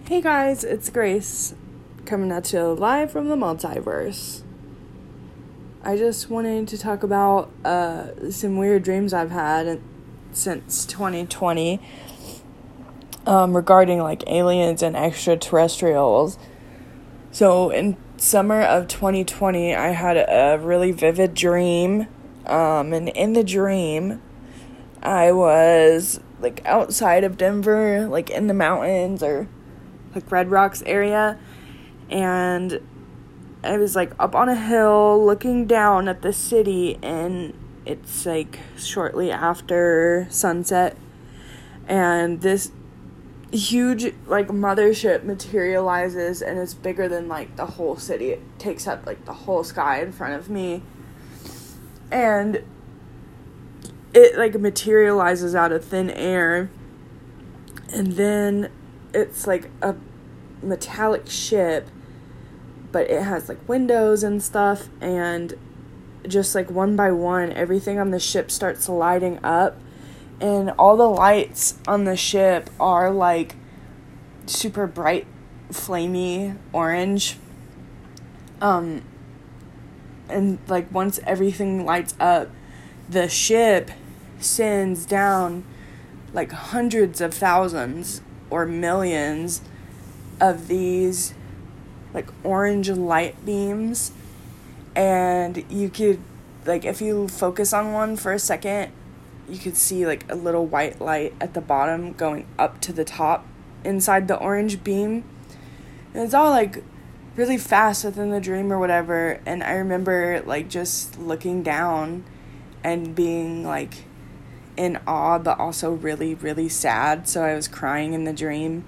Hey guys, it's Grace, coming at you live from the multiverse. I just wanted to talk about some weird dreams I've had since 2020 regarding like aliens and extraterrestrials. So in summer of 2020, I had a really vivid dream, and in the dream, I was like outside of Denver, like in the mountains or like Red Rocks area, and I was like up on a hill looking down at the city, and it's like shortly after sunset, and this huge like mothership materializes, and it's bigger than like the whole city. It takes up like the whole sky in front of me, and it like materializes out of thin air, and then it's like a metallic ship, but it has like windows and stuff, and just like one by one everything on the ship starts lighting up, and all the lights on the ship are like super bright flamey orange, and like once everything lights up, the ship sends down like hundreds of thousands or millions of these like orange light beams, and you could like, if you focus on one for a second, you could see like a little white light at the bottom going up to the top inside the orange beam, and it's all like really fast within the dream or whatever. And I remember like just looking down and being like in awe, but also really, really sad. So I was crying in the dream.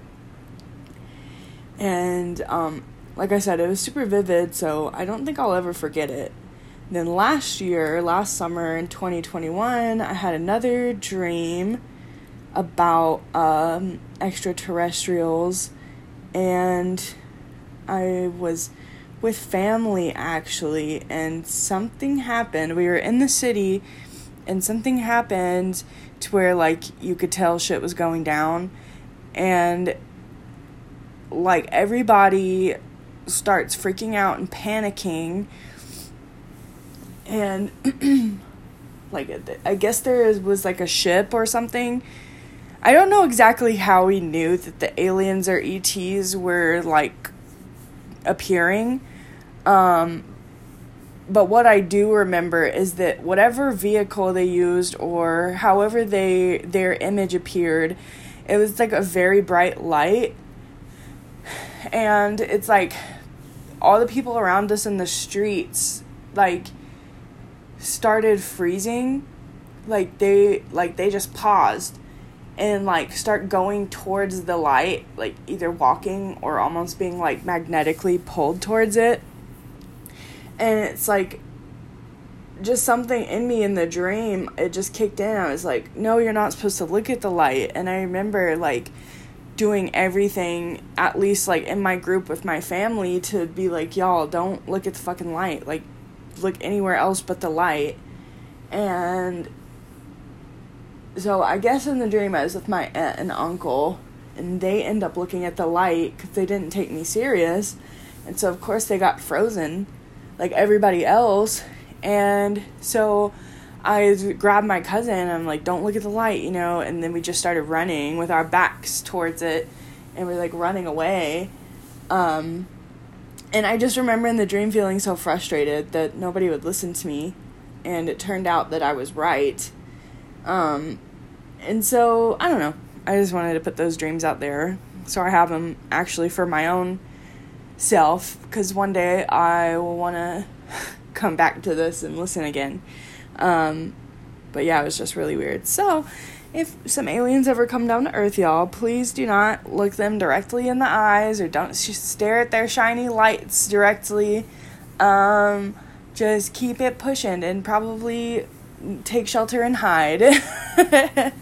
And, like I said, it was super vivid, so I don't think I'll ever forget it. Then last summer in 2021, I had another dream about, extraterrestrials, and I was with family, actually, and something happened. We were in the city, and something happened to where, like, you could tell shit was going down, and, like, everybody starts freaking out and panicking, and, like, I guess there was, like, a ship or something. I don't know exactly how we knew that the aliens or ETs were, like, appearing, but what I do remember is that whatever vehicle they used or however their image appeared, it was like a very bright light, and it's like all the people around us in the streets like started freezing, like they just paused and like start going towards the light, like either walking or almost being like magnetically pulled towards it. And it's like just something in me in the dream, it just kicked in. I was like, no, you're not supposed to look at the light. And I remember like doing everything, at least like in my group with my family, to be like, y'all, don't look at the fucking light, like look anywhere else but the light. And so I guess in the dream I was with my aunt and uncle, and they end up looking at the light because they didn't take me serious, and so of course they got frozen like everybody else. And so I grabbed my cousin and I'm like, don't look at the light, and then we just started running with our backs towards it, and we're like running away, and I just remember in the dream feeling so frustrated that nobody would listen to me, and it turned out that I was right. And so, I don't know, I just wanted to put those dreams out there, so I have them actually for my own self, because one day I will want to come back to this and listen again. But yeah, it was just really weird. So, if some aliens ever come down to Earth, y'all, please do not look them directly in the eyes, or don't stare at their shiny lights directly. Just keep it pushing and probably take shelter and hide.